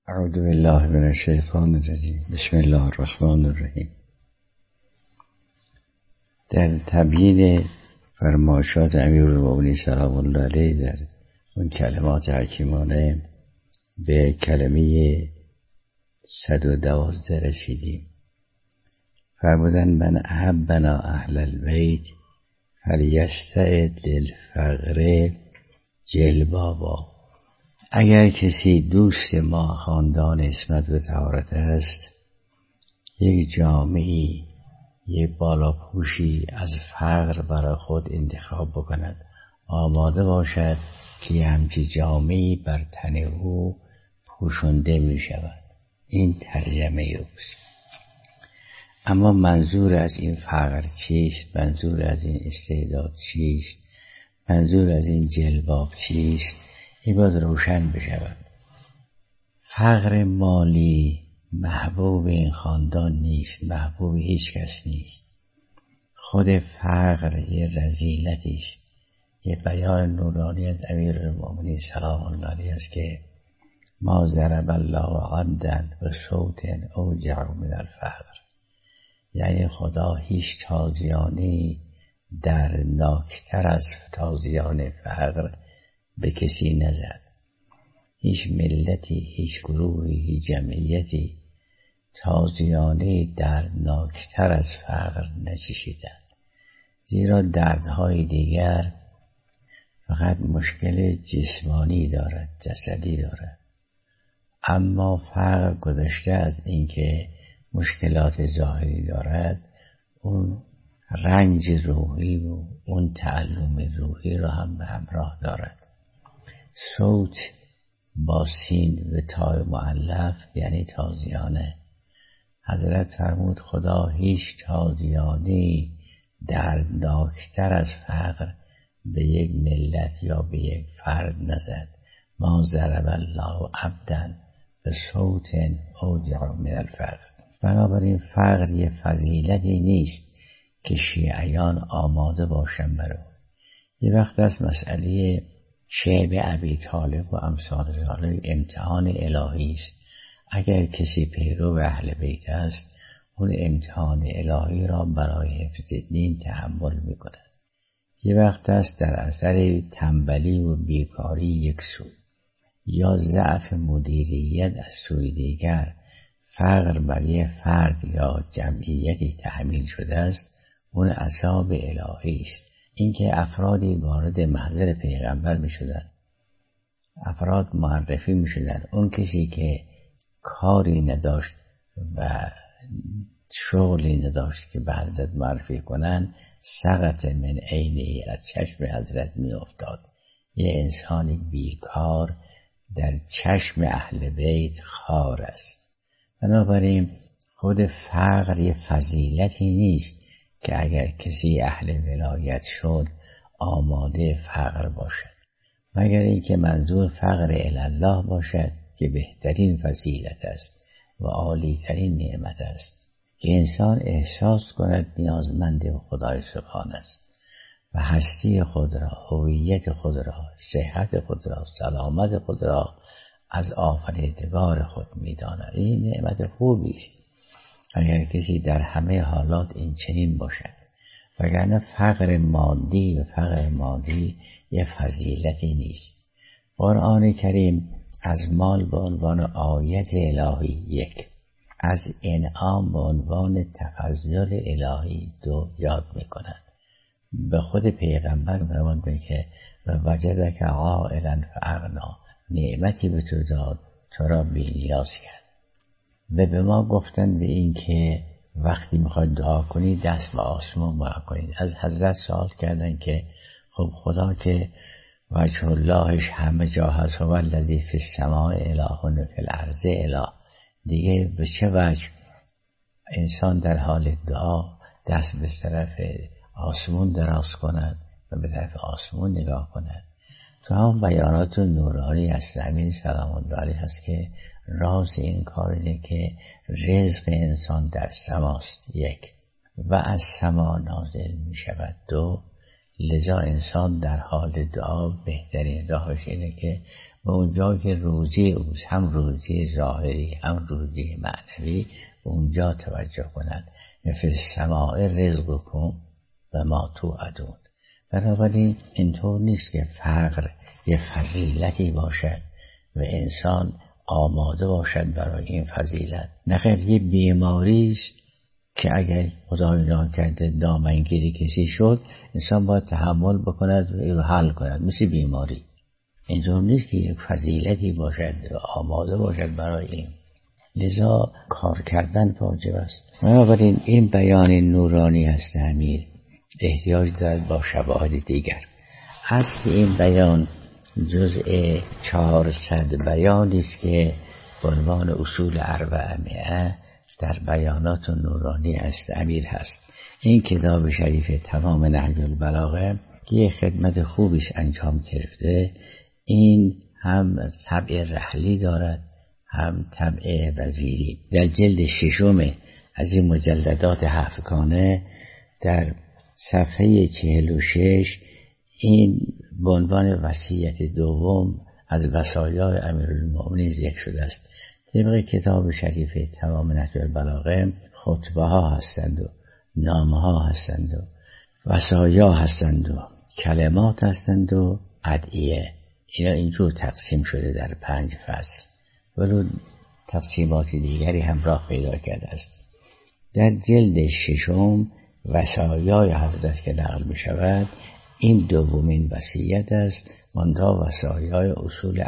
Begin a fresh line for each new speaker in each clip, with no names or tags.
اعوذ بالله من الشیطان الرجیم. بسم الله الرحمن الرحیم. در تبیین فرمایشات امیرالمؤمنین سلام الله علیه در اون کلمات حکیمانه به کلمه 112 رسیدیم. فرمودن من احبنا اهل البیت فلیستعد للفقر جلبابا. اگر کسی دوست ما خاندان عصمت و طهارت است، یک جامعی، یک بالاپوشی از فقر برای خود انتخاب بکند، آماده باشد که همچی جامعی بر تن او پوشانده می شود. این ترجمه اوست. اما منظور از این فقر چیست؟ منظور از این استعداد چیست؟ منظور از این جلباب چیست؟ این باید روشن بشود. فقر مالی محبوب این خاندان نیست، محبوب هیچ کس نیست. خود فقر یه رذیلتی است. یه بیان نورانی از امیرالمؤمنین سلام الله علیه است که ما ضرب الله عبدا بصوت اوجع من الفقر. یعنی خدا هیچ تازیانه دردناکتر از تازیان فقر به کسی نزد. هیچ ملتی، هیچ گروهی، هیچ جمعیتی تازیانه دردناکتر از فقر نچشیدند. زیرا دردهای دیگر فقط مشکل جسمانی دارد، جسدی دارد، اما فقر گذشته از اینکه مشکلات ظاهری دارد، اون رنج روحی و اون تعلم روحی را هم به همراه دارد. صوت با سین و تای مؤلف یعنی تازیانه. حضرت فرمود خدا هیچ تازیانه دردناکتر از فقر به یک ملت یا به یک فرد نزد. ما ضرب الله عبدا به صوت اوجع من الفقر. بنابراین فقر یه فضیلتی نیست که شیعیان آماده باشن برای. یه وقت از مسئله شعب ابی طالب و امثال ذالک امتحان الهی است. اگر کسی پیرو اهل بیت است، اون امتحان الهی را برای حفظ دین تحمل میکند. یه وقت است در اثر تنبلی و بیکاری یک سو یا ضعف مدیریت از سوی دیگر فقر برای فرد یا جمعیتی تحمیل شده است، اون عذاب الهی است. اینکه افرادی وارد محضر پیغمبر می شدن، افراد معرفی می شدن، اون کسی که کاری نداشت و شغلی نداشت که به حضرت معرفی کنن، سقط من عینی از چشم حضرت می افتاد. یه انسانی بیکار در چشم اهل بیت خار است. بنابراین خود فقر یه فضیلتی نیست که اگر کسی اهل ولایت شد آماده فقر باشد، مگر اینکه منظور فقر الله باشد که بهترین فضیلت است و عالیترین نعمت است، که انسان احساس کند نیازمند خدای سبحان است و هستی خود را، هویت خود را، صحت خود را، سلامت خود را از آفریدگار خود می‌داند. این نعمت خوبی است اگر کسی در همه حالات این چنین باشد، وگرنه فقر مادی و فقر مادی یه فضیلتی نیست. قرآن کریم از مال به عنوان آیت الهی یک، از انعام به عنوان تفضل الهی دو یاد میکند. به خود پیغمبر فرمود که وجدک عائلا فاغنا، نعمتی به تو داد تو را بی‌نیاز کرد. و به ما گفتن به این که وقتی میخواید دعا کنید دست به آسمان دعا کنید. از حضرت سوال کردن که خب خدا که وجه اللهش همه جا هست و الذی فی السماء اله و فی الارض اله، دیگه به چه وجه انسان در حال دعا دست به طرف آسمان دراز کند و به طرف آسمان نگاه کند؟ تو هم بیانات نورانی از امین سلام الله علیه هست که راز این کار اینه که رزق انسان در سماست یک، و از سما نازل می شود دو. لذا انسان در حال دعا بهترین راهش اینه که و اونجا که روزی اوست، هم روزی ظاهری هم روزی معنوی، به اونجا توجه کنند. فی السماء رزقکم و ما توعدون. بنابراین اینطور نیست که فقر یه فضیلتی باشد و انسان آماده باشد برای این فضیلت. نخیر، یه بیماری است که اگر خدای ناکرده دامنگیری کسی شد، انسان باید تحمل بکند و حل کند، مثل بیماری. اینطور نیست که یک فضیلتی باشد و آماده باشد برای این. لذا کار کردن واجب است. بنابراین این بیان نورانی است امیر احتیاج دارد با شواهد دیگر. اصل این بیان جزء 400 بیانی است که به عنوان اصول 400 در بیانات نورانی است امیر هست. این کتاب شریف تمام نهج البلاغه که یک خدمت خوبیش انجام گرفته، این هم طبع رحلی دارد هم طبع وزیری. در جلد 6 از این مجلدات 7 گانه در صفحه 46 این به عنوان وصیت دوم از وصایای امیرالمؤمنین ذکر شده است. طبق کتاب شریف تمام نهج البلاغه خطبه ها هستند و نامه ها هستند و وصایا هستند و کلمات هستند و ادعیه. اینا اینجور تقسیم شده در 5 فصل، ولو تقسیمات دیگری همراه پیدا کرده است. در جلد 6 وصایای حضرت که نقل می شود، این دومین وصیت است. منتها وصایای اصول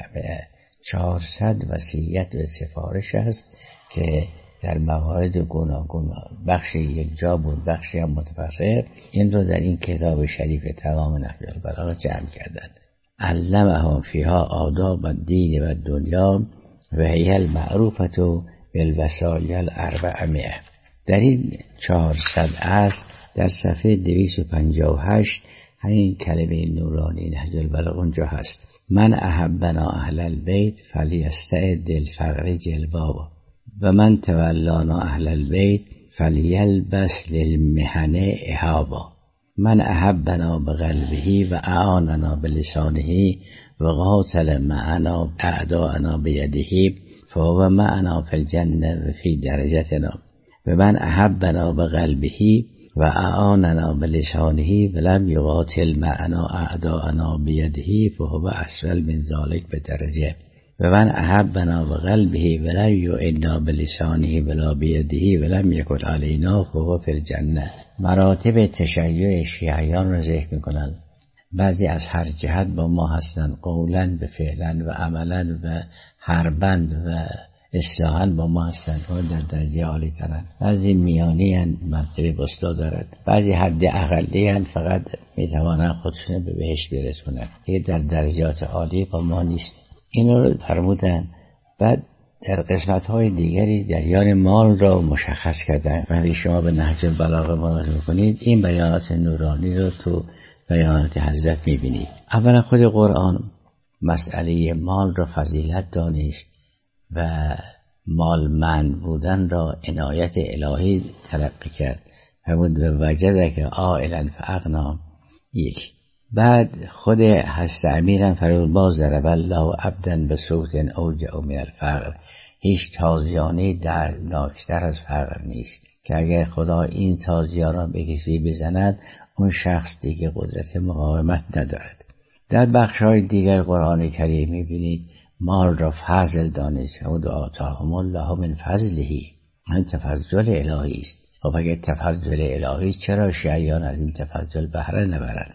400 وصیت و سفارش است که در موارد گوناگون، بخشی یک جا بود، بخشی هم متفرق. این رو در این کتاب شریف تمام نهج البلاغه جمع کردند. علمهم فیها آداب الدین و دنیا و هی المعروفة بالوصایا 400. در این 400 است. در صفحه 258 همین کلمه نورانی نهج البلاغه اونجا هست: من احبنا اهل البیت فلیستعد للفقر جلبابا و من تولانا اهل البیت فلیلبس للمحن اهابا. من احبنا بقلبه و اعاننا بلسانه و قاتل معنا اعداءنا بیده فهو معنا فی الجنه و فی درجتنا. و من احبنا بقلبه و اعاننا بلسانه ولم یقاتل معنا اعداءنا بیده فهو اسفل من ذلک بدرجه. و من احبنا بقلبه ولم یعنا بلسانه ولا بیده ولم یکن علینا فهو فی الجنه. مراتب تشیع شیعیان را ذکر میکنند. بعضی از هر جهت با ما هستند، قولا به فعلا و عملا و حربا و اصلاحاً با ما هستند و در درجه عالی ترند. بعضی میانی هستند، مرتبه وسطا دارد. بعضی حد اقلی هستند، فقط میتوانند خودشون به بهشت برسونند. یه در درجات عالی با ما نیست. این رو فرمودن. بعد در قسمت‌های دیگری جریان مال را مشخص کردن. وقتی شما به نهج البلاغه مراجعه کنید، این بیانات نورانی رو تو بیانات حضرت میبینید. اولا خود قرآن مسئله مال را فضیلت دانست و مالمند بودن را عنایت الهی تلقی کرد. فرمود و وجدک عائلا فاغنا. یک. بعد خود حضرت امیرم فرمود باز ضرب الله عبدا بصوت اوجع من الفقر. هیچ تازیانه دردناکتر از فقر نیست که اگر خدا این تازیان را به کسی بزند، اون شخص دیگه قدرت مقاومت ندارد. در بخش‌های دیگر قرآن کریم می‌بینید مال را فضل دانست. و آتاهم الله من فضله. این تفضل الهی است. خب اگر تفضل الهی چرا شیعیان از این تفضل بهره نبرند؟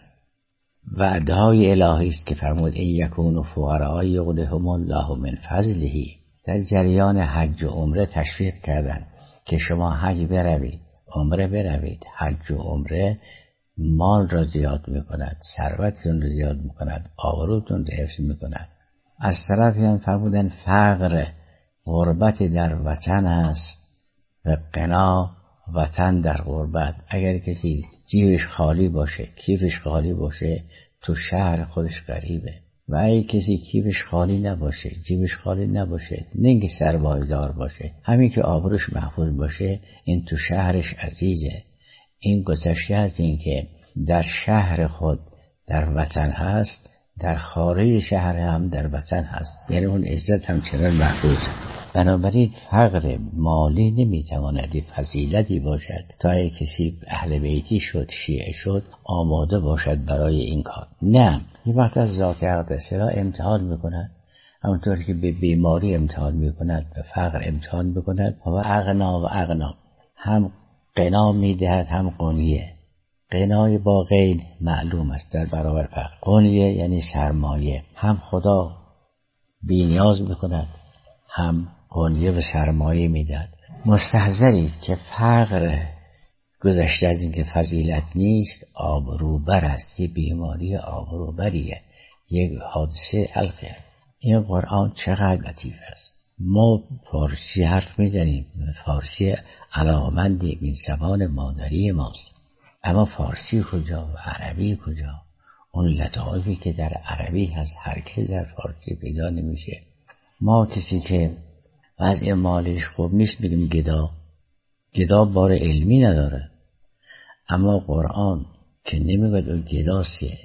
وعدهای الهی است که فرمود این یکونوا فقراء یغنیهم الله من فضله. در جریان حج و عمره تشویق کردند که شما حج بروید، عمره بروید. حج و عمره مال را زیاد میکند، ثروتتون را زیاد میکند، آبروتون را حفظ میکند. از طرفی هم فرمودن فقر غربت در وطن است و غنا وطن در غربت. اگر کسی جیبش خالی باشه، کیفش خالی باشه، تو شهر خودش غریبه. و اگر کسی کیفش خالی نباشه، جیبش خالی نباشه، نه اینکه سرمایه‌دار باشه، همین که آبروش محفوظ باشه، این تو شهرش عزیزه. این گذشته از این که در شهر خود در وطن هست، در خارج شهر هم در وطن هست، یعنی اون عزت همچنان محفوظ. بنابراین فقر مالی نمیتواند فضیلتی باشد تا اگه کسی اهل بیتی شد، شیعه شد، آماده باشد برای این کار. نه، این وقت از ذات اقدسه را امتحان میکند، همونطور که به بیماری امتحان میکند، به فقر امتحان میکند. و اغنا هم غنا میدهد هم قنیه. غنای با غین معلوم است در برابر فقر. قنیه یعنی سرمایه. هم خدا بی‌نیاز میکند، هم قنیه به سرمایه میدهد. مستحضرید که فقر گذشته از این که فضیلت نیست، آبروبر است. یه بیماری آبروبریه، یک حادثه تلخه. این قرآن چقدر لطیف است. ما فارسی حرف میزنیم، فارسی علاقمندیم، این زبان مادری ماست، اما فارسی کجا و عربی کجا؟ اون لطایفی که در عربی هست هرگز در فارسی پیدا نمیشه. ما کسی که وضع مالش خوب نیست میگیم گدا بار علمی نداره، اما قرآن که نمیگوید اون گداسیه.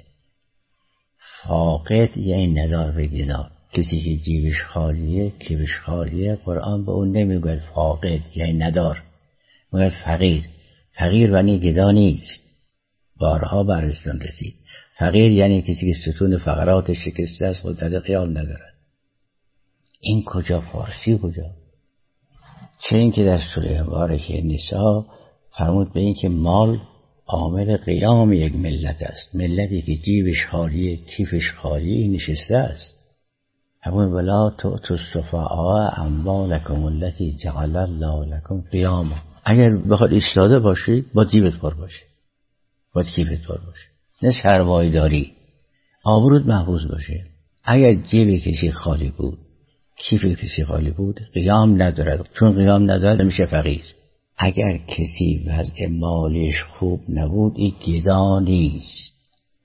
فاقد یعنی ندار به گدا. کسی که جیبش خالیه، کیفش خالیه، قرآن به اون نمیگوید فاقد یعنی ندار، میگوید فقیر. فقیر یعنی گدا نیست. بارها بررسیتون رسید. فقیر یعنی کسی که ستون فقرات شکسته است، قدرت قیام ندارد. این کجا؟ فارسی کجا؟ چه این که در سوره مبارکه نساء فرمود به این که مال عامل قیام یک ملت است. ملتی که جیبش خالیه، کیفش خالیه، نشسته است. همون ولا تؤتوا السفهاء اموالکم التی جعل الله لکم قیاما. اگر بخواد ایستاده باشی با جیبت پر باشه، با کیفت پر باشه، نه سرمایه داری، آبروت محفوظ باشه. اگر جیب کسی خالی بود، کیف کسی خالی بود، قیام ندارد. چون قیام ندارد میشه فقیر. اگر کسی وضع مالش خوب نبود، این گدا نیست.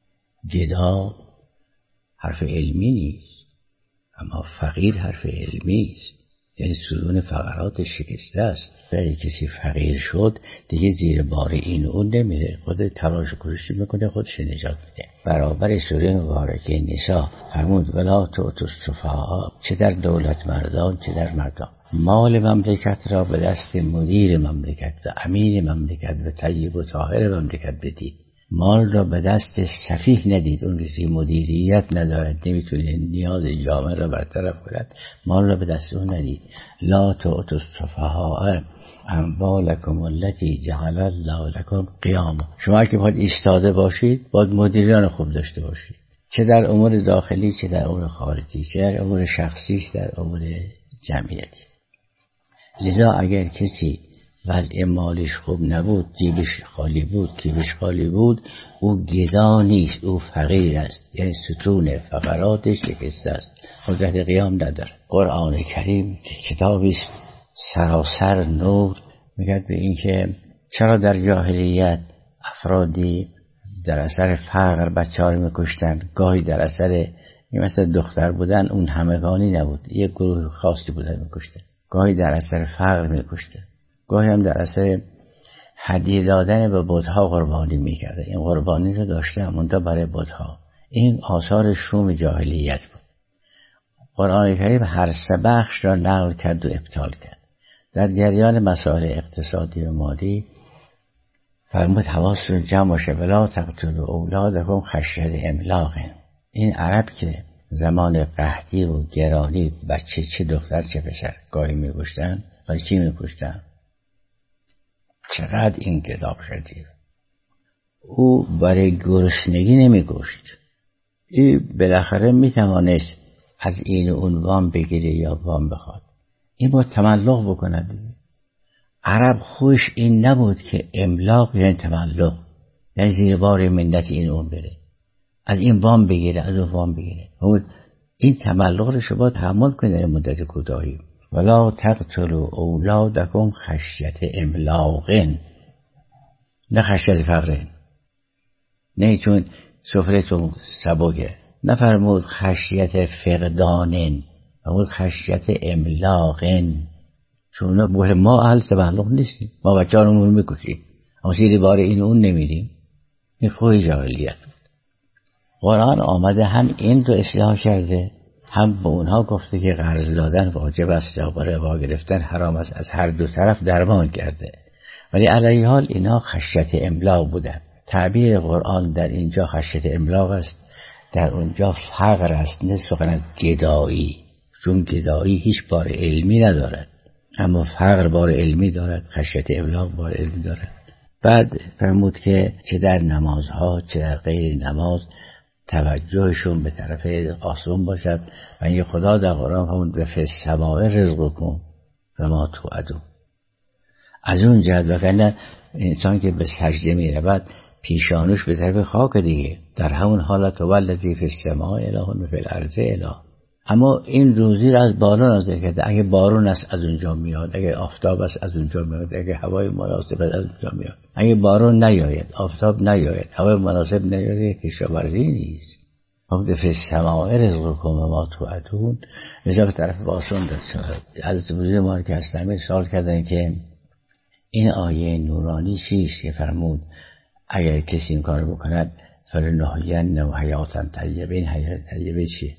گدا حرف علمی نیست، اما فقیر حرف علمی است، یعنی ستون فقرات شکسته است. ولی کسی فقیر شد دیگه زیر بار این اون نمیره، خود تلاش کوشش میکنه خودش نجات میده. برابر سوره مبارکه نساء فرمود ولا تؤتوا السفهاء، چه در دولت مردان چه در مردان، مال مملکت را به دست مدیر مملکت و امیر مملکت و طیب و طاهر مملکت بدید. مال را به دست سفیه ندید. اون کسی مدیریت ندارد، نمیتونه نیاز جامعه را برطرف کند، مال را به دست اون ندید. لا تؤتوا السفهاء اموالکم التی جعل الله لکم قیاما. شما که باید ایستاده باشید، باید مدیران خوب داشته باشید، چه در امور داخلی چه در امور خارجی، چه در امور شخصی چه در امور جمعیتی. لذا اگر کسی وضع مالش خوب نبود، جیبش خالی بود، کیفش خالی بود، او گدا نیست، او فقیر است، یعنی ستون فقراتش شکسته است، قدرت قیام نداره. قرآن کریم که کتابی است سراسر نور، میگه به این که چرا در جاهلیت افرادی در اثر فقر بچه‌ها رو میکشتن، گاهی در اثر این مثل دختر بودن، اون همگانی نبود، یک گروه خاصی بودن میکشتن، گاهی در اثر فقر میکشتن، گاهی هم در اثر هدیه دادن به بت‌ها قربانی میکرده. این قربانی رو داشته منتها برای بت‌ها. این آثار شوم جاهلیت بود. قرآن کریم هر سه بخش را نقل کرد و ابطال کرد. در جریان مسائل اقتصادی و مالی فرمود حواستون جمع باشه ولا تقتلوا اولادکم خشیة املاق. این عرب که زمان قحطی و گرانی بچه چه دختر چه پسر گاهی میکشتن، ولی چی میکشتن؟ چقدر این کتاب شدید. او برای گرسنگی نمیکشت، این بالاخره میتوانست از این اون وام بگیره یا وام بخواد، این با تملق بکند. عرب خوش این نبود که املاق یعنی تملق، یعنی زیر بار منت این اون بره، از این وام بگیره از اون وام بگیره. این تملق رو شما تحمل کنید در مدت کوتاهی. ولا تقتلوا اولادکم خشیة املاق، نه خشیة فقر، نه چون سفره‌تون سبکه. نفرمود خشیة فقدان، فرمود خشیة املاق، چون ما اهل تملق نیستیم، ما بچه ها رو میکشیم، اما زیر بار این اون نمیریم. این خوی جاهلیت بود. قرآن آمده هم این رو اصلاح کرده، هم به اونها گفته که قرض دادن واجب است یا ربا گرفتن حرام است. از هر دو طرف درمان کرده. ولی علیه حال اینا خشیت املاق بودن. تعبیر قرآن در اینجا خشیت املاق است، در اونجا فقر است، نه سخن از گدایی، چون گدایی هیچ بار علمی ندارد، اما فقر بار علمی دارد، خشیت املاق بار علمی دارد. بعد فرمود که چه در نمازها چه در غیر نماز توجهشون به طرف آسمان باشد. و این خدا در قرآن فرمود به فی السماء رزقکم و ما توعدون. از اون جهت وگرنه انسان که به سجده می رود پیشانوش به طرف خاک دیگه، در همون حالت والذی فی السماء اله و فی الارض اله. اما این روزی را از بالا نازل کرده. اگه بارون است از اونجا میاد، اگه آفتاب است از اونجا میاد، اگه هوای مناسب است از اونجا میاد. اگه بارون نیاید، آفتاب نیاید، هوای مناسب نیاید، کشاورزی نیست. خب فی السماء رزقکم و ما توعدون. اینجا به طرف آسمان دست. از وزیر ما که هستن سوال کردن که این آیه نورانی چیست که فرمود اگر کسی این کار بکند فلنحینه حیاتا طیبه. این حیات طیبه چیه؟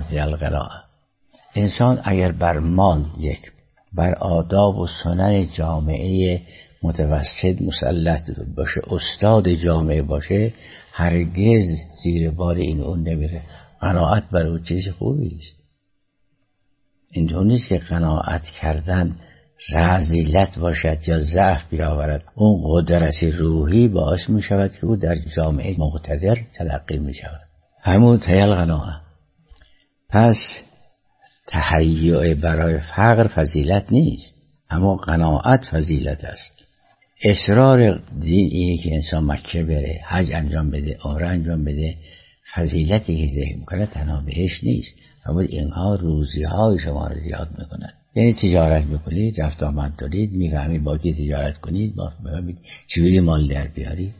انسان اگر بر مال یک، بر آداب و سنن جامعه متوسط مسلط باشه، استاد جامعه باشه، هرگز زیر بار این اون نمیره. قناعت بر اون چیز خوبی است. اینطور نیست که قناعت کردن رذیلت باشد یا ضعف بیاورد. اون قدرت روحی باعث می شود که او در جامعه مقتدر تلقی می شود. همون تیل قناعت. پس تهیع برای فقر فضیلت نیست، اما قناعت فضیلت است. اصرار دین اینه که انسان مکه بره، حج انجام بده، عمره انجام بده. فضیلتی که ذکر میکنه تنها بهش نیست، اما اینها روزی های شما رو زیاد میکنن. یعنی تجارت میکنید، رفت آمد دارید، میفهمید با کی تجارت کنید، میفهمید چجوری مال در بیارید.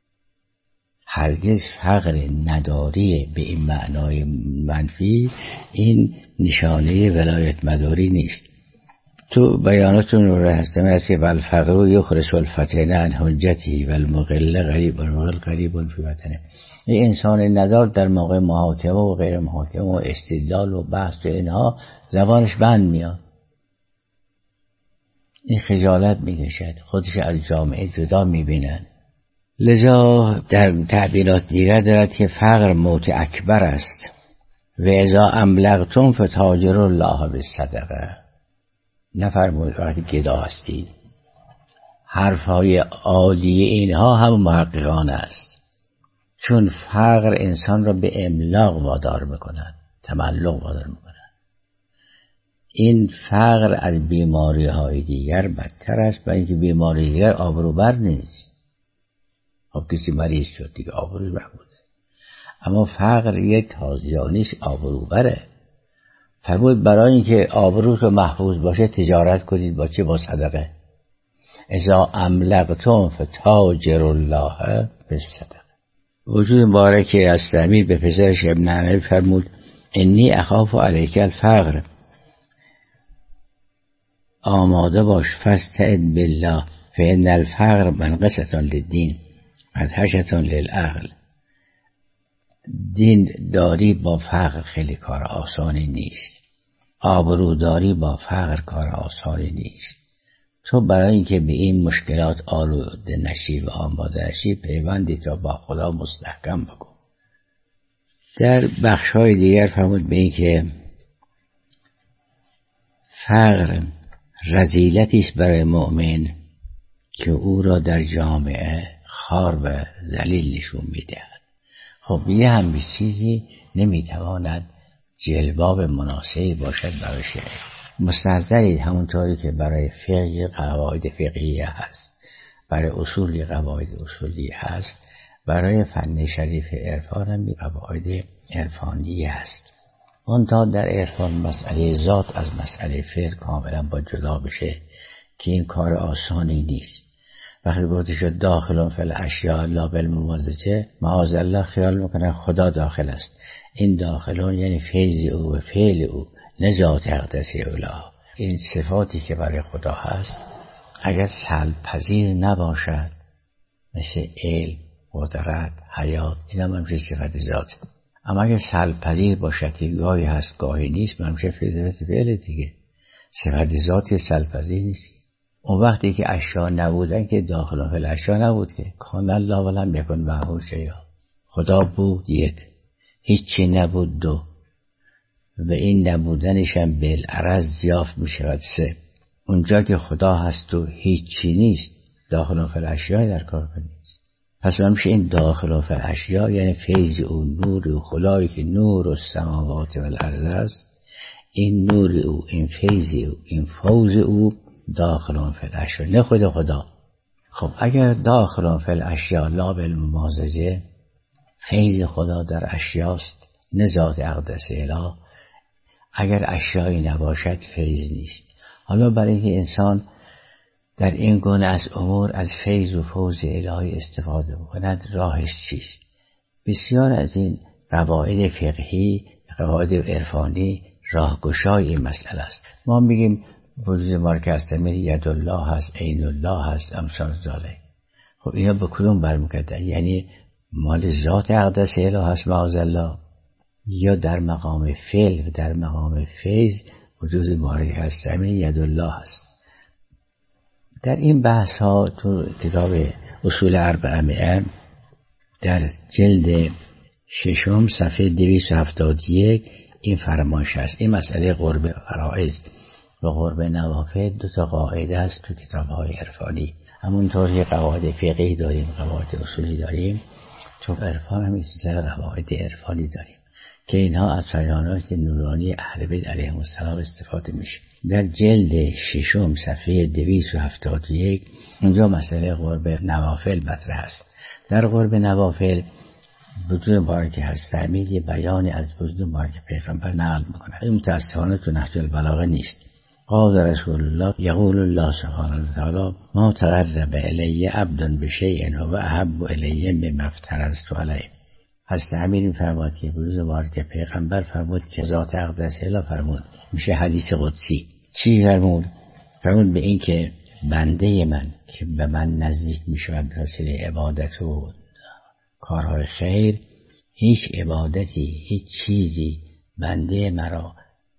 هرگز فقر نداری به این معنای منفی این نشانه ولایت مداری نیست. تو بیاناتون رو هستم هست که والفقر یخرس الفتن عن حجته والمقل قریب والمقل قریب فی وطنه. این انسان ندار در موقع محاکمه و غیر محاکمه و استدلال و بحث و اینها زبانش بند میاد، این خجالت میکشد، خودش از جامعه جدا میبینن. لذا در تعبیرات دیگر دارد که فقر موت اکبر است و اذا املقتم فتاجروا الله بالصدقه. نفرمود وقتی گدا هستید. حرفهای عالی اینها هم محققانه است، چون فقر انسان را به املاق وادار میکند، تملق وادار میکند. این فقر از بیماری های دیگر بدتر است، برای اینکه بیماری دیگر آبروبر نیست. خب کسی مریض شد دیگه آبروش محموده، اما فقر یک تازیانیش آبروبره. فرمود برای اینکه آبروت رو محفوظ باشه تجارت کنید با چه؟ با صدقه. اذا املقتم فتاجروا الله بالصدقه. وجود مبارک از امیر به پسرش ابن عمر فرمود انی اخاف علیک الفقر، آماده باش، فاستعذ بالله فان الفقر منقصة للدین مدهشة للعقل. دین داری با فقر خیلی کار آسانی نیست، آبروداری با فقر کار آسانی نیست. تو برای اینکه به این مشکلات آلوده نشی و آماده نشی پیوندی تا با خدا مستحکم بکن. در بخش‌های دیگر فرمود به این که فقر رذیلتی است برای مؤمن که او را در جامعه خار و ذلیل نشون می‌دهد. خب یه همین چیزی نمیتواند جلباب مناسبی باشد برای شیعه. مستحضرید همونطوری که برای فقه قواعد فقهی هست، برای اصول قواعد اصولی هست، برای فن شریف عرفان هم قواعد عرفانی هست. اون تا در عرفان مسئله ذات از مسئله فقه کاملا با جدا بشه که این کار آسانی نیست. وقتی گفته شد داخل فی الاشیاء لا بالممازجه، معاذ الله خیال میکنن خدا داخل است. این داخلون یعنی فیض او و فعل او، نه ذات اقدسی اولا. این صفاتی که برای خدا هست اگر سلب پذیر نباشد، مثل علم، قدرت، حیات، این هم همشه صفت ذات. اما اگر سلب پذیر باشد که گاهی هست گاهی نیست، همشه صفت فعل دیگه. صفت ذاتی سلب پذیر نیست. اون وقتی که اشیا نبودن که داخل فعل اشیا نبود که کان الله ولم یکن معه شیء. خدا بود یک، هیچی نبود دو، و این نبودنش هم بالعرض یافت می شود سه. اونجا که خدا هست و هیچی نیست، داخل فی الاشیاء در کار نیست. پس میشه این داخل فی الاشیاء یعنی فیض او، نور او، خدایی که نور السماوات و الارض است، این نور او، این فیض او، این فوز او داخل فی الاشیاء، نه خود خدا. خب اگر داخل فی الاشیاء لا بالممازجه، فیض خدا در اشیاست نه ذات اقدس اله، اگر اشیایی نباشد فیض نیست. حالا برای اینکه انسان در این گونه از امور از فیض و فوز الهی استفاده بکند، راهش چیست؟ بسیار از این قواعد فقهی، قواعد عرفانی راهگشای این مسئله است. ما میگیم وجود ما که هست ید الله هست، عین الله هست، امثال ذالک. خب اینا به کدوم برمیگردن؟ یعنی مال ذات اقدس اله هست معاذالله، یا در مقام فعل و در مقام فیض وجود ماری هست ید الله هست. در این بحث ها تو کتاب اصول اربعه در جلد 6 صفحه 271 این فرمایش است. این مسئله قرب فرائض و قرب نوافل 2 قاعده است تو کتاب های عرفانی. همونطور که قواعد فقهی داریم، قواعد اصولی داریم، تو عرفان هم این قواعد عرفانی داریم که اینها از فرمایشات نورانی اهل بیت علیهم السلام استفاده میشه. در جلد 6 صفحه 271 اونجا مسئله قرب نوافل مطرح است. در قرب نوافل وجود مبارک هست تعمیل یه بیانی از وجود مبارک پیغمبر نقل میکنه. این متاسفانه تو نهج البلاغه نیست. قال رسول الله یقول الله سبحانه و تعالی ما تقرب الی عبد بشیء هو احب الی مما افترضت علیه. از تعمیر این فرمود که بروز مبارک پیغمبر فرمود که ذات اقدس اله فرمود، میشه حدیث قدسی. چی فرمود؟ فرمود به این که بنده من که به من نزدیک میشود به وسیله عبادت و کارهای خیر، هیچ عبادتی، هیچ چیزی بنده مرا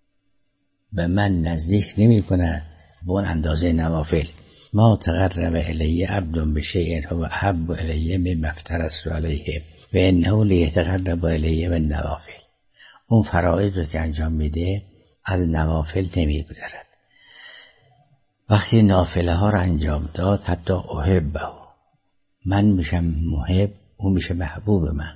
به من نزدیک نمی کنه به اون اندازه نوافل. ما تقرب الی عبد بشیء هو احب الی مما افترضت علیه و انه لیتقرب الی بالنوافل. اون فرائض رو که انجام میده از نوافل نمیگذرد. وقتی نافله ها رو انجام داد حتی احبه، من میشم محب، اون میشه محبوب من.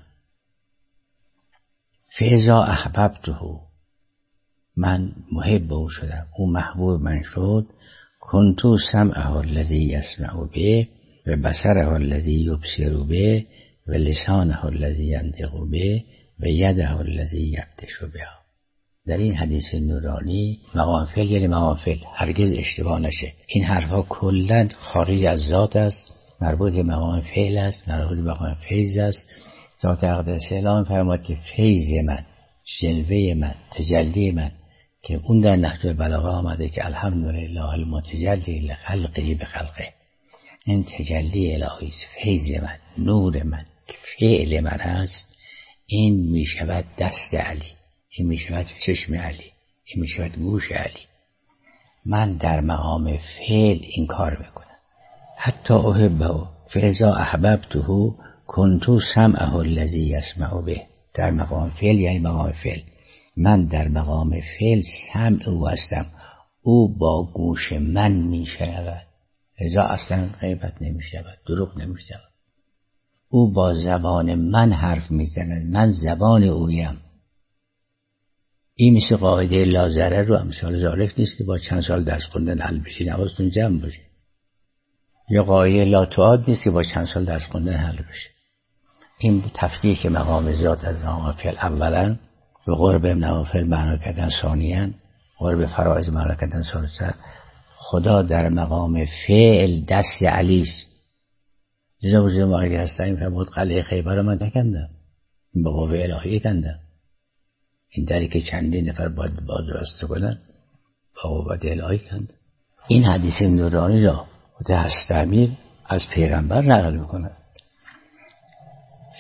فاذا احببته، من محب او شدم، او محبوب من شد. کنتو سمعه الذی یسمع به و بصره الذی یبصر به و لسانه الذی ینطق به و یده الذی یبطش به. در این حدیث نورانی مقام فعل یعنی مقام فعل هرگز اشتباه نشه. این حرفها کلا خارج از ذات است، مربوط به مقام فعل است، مربوط به مقام فیض است. ذات اقدس اعلام فرمود که فیض من، جلوه من، تجلی من، که اون در نهج البلاغه آمده که الحمدلله المتجلی لخلقه بخلقه، این تجلی الهی است، فیض من، نور من که فعل من هست، این می شود دست علی، این می شود چشم علی، این می شود گوش علی. من در مقام فعل این کار میکنم. حتی احبه فاذا احببته کنتو سمعه الذی یسمع به. در مقام فعل یعنی مقام فعل، من در مقام فعل سمع او هستم، او با گوش من میشنود، لذا اصلا غیبت نمیشود، دروغ نمیشود. او با زبان من حرف میزند، من زبان اویم. این مثل قاعده لا ضرر رو امثال ذالک نیست که با چند سال درس خوندن حل بشه، حواستون جمع باشه. یا قاعده لا تعاد نیست که با چند سال درس خوندن حل بشه. این تفکیک مقام ذات از مقام فعل اولا، به قرب نوافل معنا کردن ثانیاً، قرب فرائض معنا کردن ثالثاً. خدا در مقام فعل دست علی است. لذا وجود ما اگه هستن این فرمود قلعه خیبر رو من نکندم، به قوه الهی کندم. این دری که چندین نفر باید باز بسته کنن با قوه الهی کندم. این حدیث نورانی را خود هست امیر از پیغمبر نقل میکنه.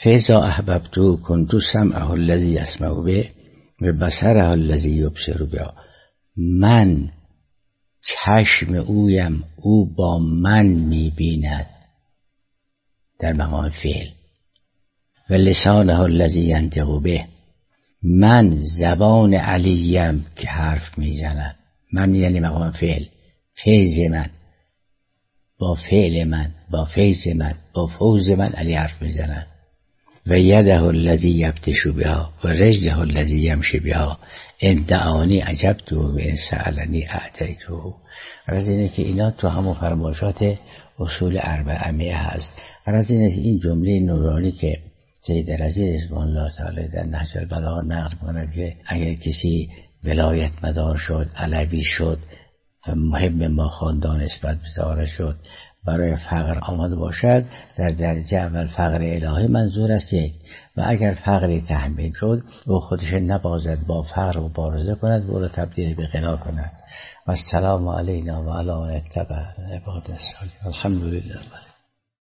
فیضا احببتو کنتو سمعه الذی یسمع به و بصره الذی یبصر به. من چشم اویم، او با من میبیند در مقام فعل. و لسانه الذی ینطق به، من زبان علیم که حرف میزند. من یعنی مقام فعل، فیض من با فعل من، با فیض من، با فوز من علی حرف میزند. و یده الذی یبطش بها و رجله الذی یمشی بها ان دعانی اجبته و ان سألنی اعطیته. از اینه که اینا تو همون فرمایشات اصول 400 هست. از اینه که این جمله نورانی که سید رضی رضوان الله تعالی در نهج البلاغه نقل کنه که اگر کسی ولایت مدار شد، علوی شد، محب ما خاندان نسبت بزاره شد، برای فقر آماده باشد، در درجه اول فقر الهی منظور است یک. و اگر فقری تحمیل شد او خودش نبازد با فقر مبارزه کند و او را تبدیل به غنا کند. و السلام علینا و علی من اتبع عباد الصالحین. الحمدلله.